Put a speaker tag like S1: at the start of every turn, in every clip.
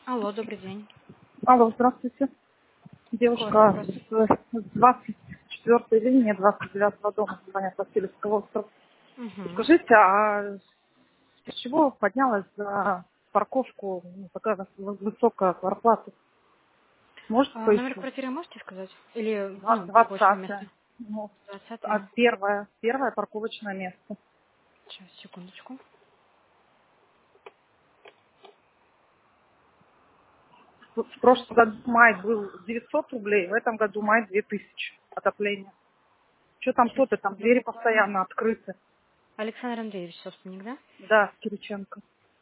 S1: Алло, добрый день.
S2: Алло, здравствуйте.
S1: Какой у вас
S2: Девушка
S1: вопрос?
S2: с 24-й линии 29-го дома звонят Васильевского острова.
S1: Угу.
S2: Скажите, а с чего поднялась за парковку такая высокая зарплата? Можете
S1: Номер
S2: пояснить?
S1: квартиры можете сказать? Или,
S2: 20
S1: парковочное место?
S2: Ну, а
S1: 20-е.
S2: первое парковочное место.
S1: Сейчас, секундочку.
S2: В прошлом году май был 900 рублей, в этом году май 2000 отопление. Что там
S1: Сейчас,
S2: топит? Там
S1: секунду,
S2: двери
S1: буквально.
S2: постоянно открыты.
S1: Александр Андреевич, собственник, да?
S2: Да, Кириченко.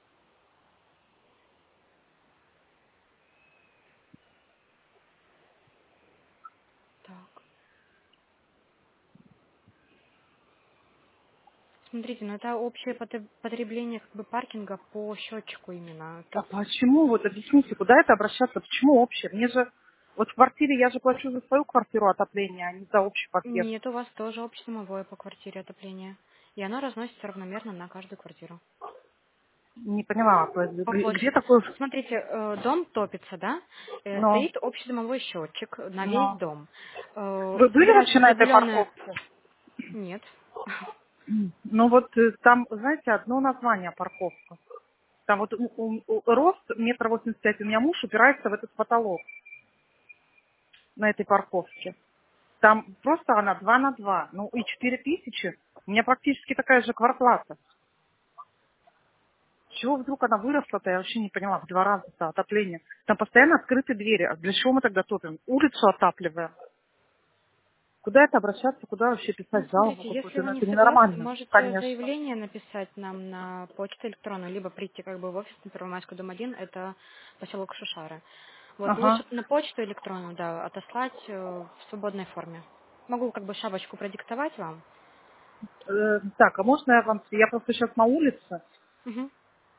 S1: Так. Смотрите, ну это общее потребление как бы паркинга по счетчику именно. То
S2: А
S1: есть
S2: почему? Вот объясните, куда это обращаться? Почему общее? Мне же, вот в квартире я же плачу за свою квартиру отопление, а не за общий пакет.
S1: нет, у вас тоже общедомовое по квартире отопление. И оно разносится равномерно на каждую квартиру.
S2: Не поняла, то есть
S1: По
S2: где
S1: площади.
S2: такой...
S1: Смотрите, дом топится, да?
S2: Но,
S1: Стоит общедомовой счетчик на весь
S2: но...
S1: дом.
S2: Вы были вообще
S1: Собирается
S2: на этой
S1: определенная...
S2: парковке?
S1: Нет.
S2: Ну вот там, знаете, одно название парковка. Там вот рост 1,85 м, у меня муж упирается в этот потолок на этой парковке. Там просто она 2 на 2. Ну и 4000. У меня практически такая же квартплата. С чего вдруг она выросла-то, я вообще не поняла, в 2 раза-то отопление. Там постоянно открыты двери. А для чего мы тогда топим? Улицу отапливаем. Куда это обращаться, куда вообще
S1: Ну,
S2: писать жалобу
S1: смотрите, если
S2: какую-то?
S1: вы
S2: Ну,
S1: не
S2: это
S1: согласны,
S2: ненормально,
S1: можете
S2: конечно.
S1: заявление написать нам на почту электронную, либо прийти как бы в офис на Первомайскую, дом 1, это поселок Шушары. Вот
S2: Ага.
S1: лучше на почту электронную, да, отослать в свободной форме. Могу как бы шапочку продиктовать вам.
S2: Так, а можно я вам... Я просто сейчас на улице.
S1: Мгм.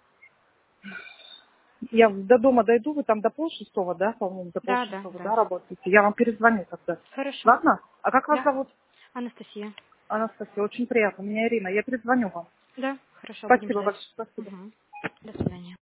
S2: Я до дома дойду, вы там до полшестого, да, по-моему, до
S1: Да, да,
S2: полшестого,
S1: да.
S2: да, работаете? Я вам перезвоню тогда.
S1: Хорошо.
S2: Ладно? А как вас
S1: Да.
S2: зовут?
S1: Анастасия.
S2: Анастасия, очень приятно. Меня Ирина. Я перезвоню вам.
S1: Да, хорошо, будем
S2: Спасибо
S1: ждать.
S2: большое. Спасибо.
S1: Мгм. До свидания.